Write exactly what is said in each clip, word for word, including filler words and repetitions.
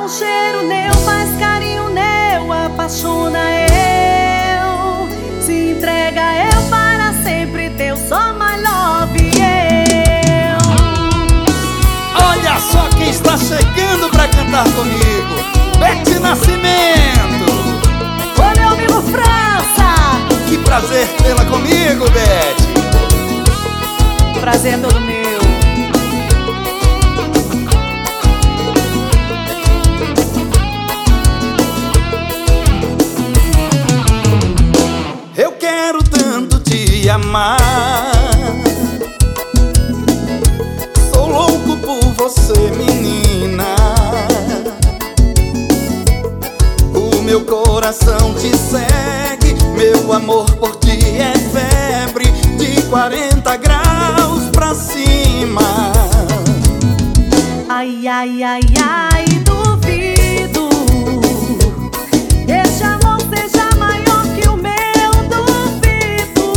cheiro neu, faz carinho neu, apaixona eu, se entrega eu para sempre teu, só my love eu. Olha só quem está chegando pra cantar comigo, Beth Nascimento. Ô meu amigo França, que prazer tê-la comigo, Beth. Prazer é todo meu. Eu quero tanto te amar, sou louco por você, menina. O meu coração te segue, meu amor por ti é febre de quarenta graus pra cima. Ai, ai, ai, ai, duvido esse amor seja maior que o meu, duvido.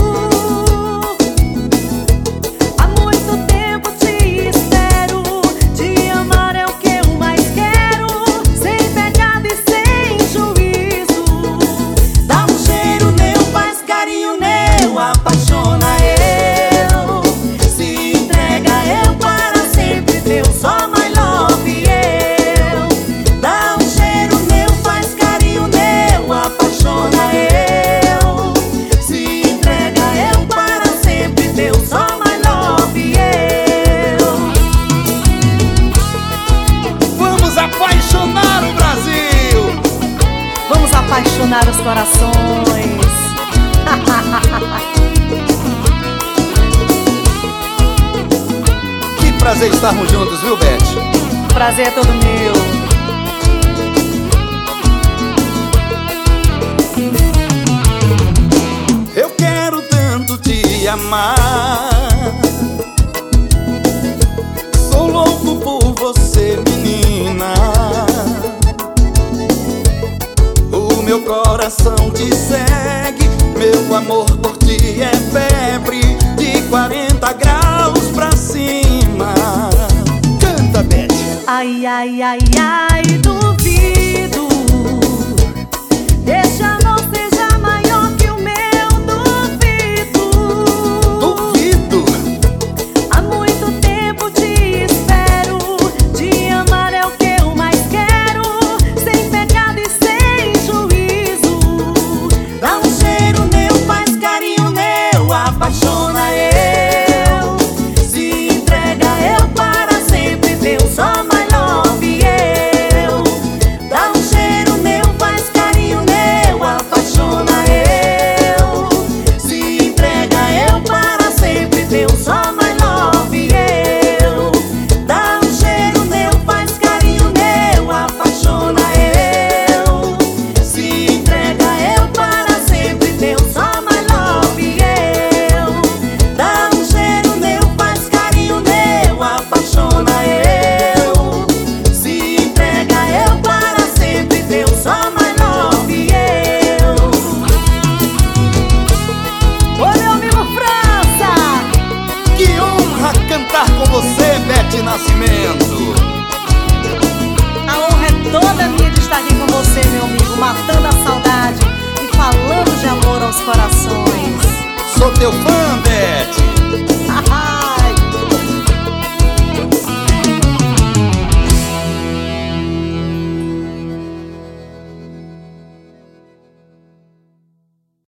Há muito tempo te espero, te amar é o que eu mais quero, sem pecado e sem juízo. Dá um cheiro neu, faz carinho neu, apaixona eu, se entrega eu para sempre teu, só my love eu. Dá um cheiro neu, faz carinho neu, apaixona eu, se entrega eu para sempre teu, só my love eu. Vamos apaixonar o Brasil, Vamos apaixonar os corações. que prazer estarmos juntos, viu, Beth? Prazer é todo meu. Eu quero tanto te amar, sou louco por você, menina. O meu coração te segue, meu amor por ti é febre de quarenta graus pra cima. Canta, Beth. Ai, ai, ai, ai, duvido esse amor seja maior que o meu, duvido. Duvido. Há muito tempo te espero, te amar é o que eu mais quero, sem pecado e sem juízo. Dá um cheiro neu, faz carinho neu, apaixona eu, se entrega eu para sempre teu, só my love eu. Dá um cheiro neu, faz carinho neu, apaixona eu, se entrega eu para sempre teu, só my love eu. Dá um cheiro neu, faz carinho neu, apaixona eu, se entrega eu para sempre teu, só my love eu. Dá um cheiro neu, faz carinho neu, apaixona eu, se entrega eu para sempre teu, só my love eu. Ô meu amigo França, Que honra cantar com você, Beth Nascimento. a honra é toda minha de estar aqui com você, meu amigo, matando a saudade e falando de amor aos corações. Sou teu fã, Beth.